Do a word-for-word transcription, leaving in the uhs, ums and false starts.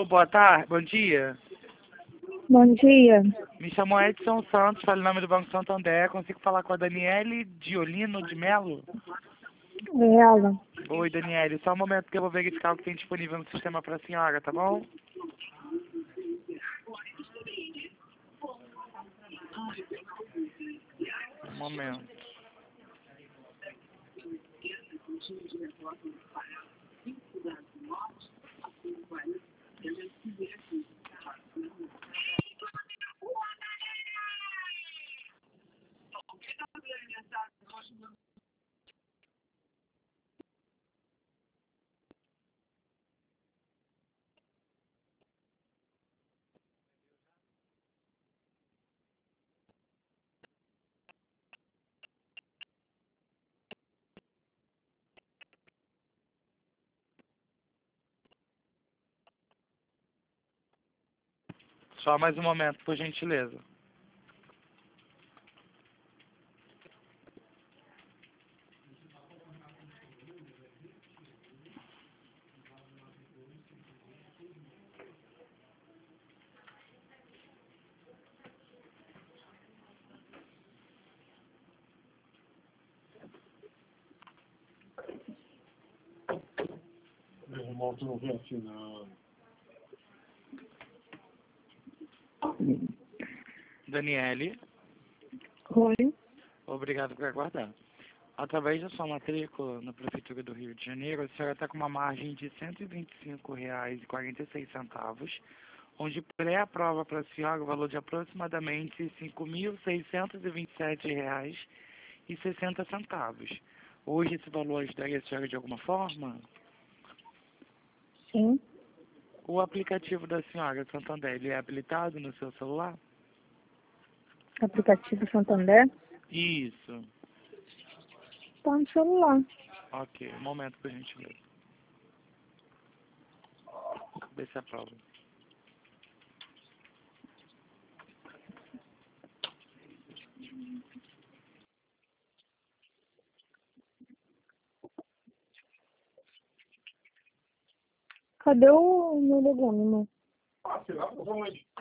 Alô, boa tarde, bom dia. Bom dia. Me chamo Edson Santos, falo em nome do Banco Santander. Consigo falar com a Daniele Diolino de Melo? É ela. Oi, Daniele. Só um momento que eu vou verificar o que tem disponível no sistema para a senhora, tá bom? Um momento. Só mais um momento, por gentileza. Daniele, Oi. obrigado por aguardar. Através da sua matrícula na Prefeitura do Rio de Janeiro, a senhora está com uma margem de cento e vinte e cinco reais e quarenta e seis centavos, onde pré-aprova para a senhora o valor de aproximadamente cinco mil seiscentos e vinte e sete reais e sessenta centavos. Hoje esse valor ajudaria a senhora de alguma forma? Sim. O aplicativo da senhora Santander, ele é habilitado no seu celular? Aplicativo Santander. Isso. Tá no celular. Ok, um momento por gentileza. Ver se aprova. Cadê o meu legume, amor? Ah, sei lá, onde?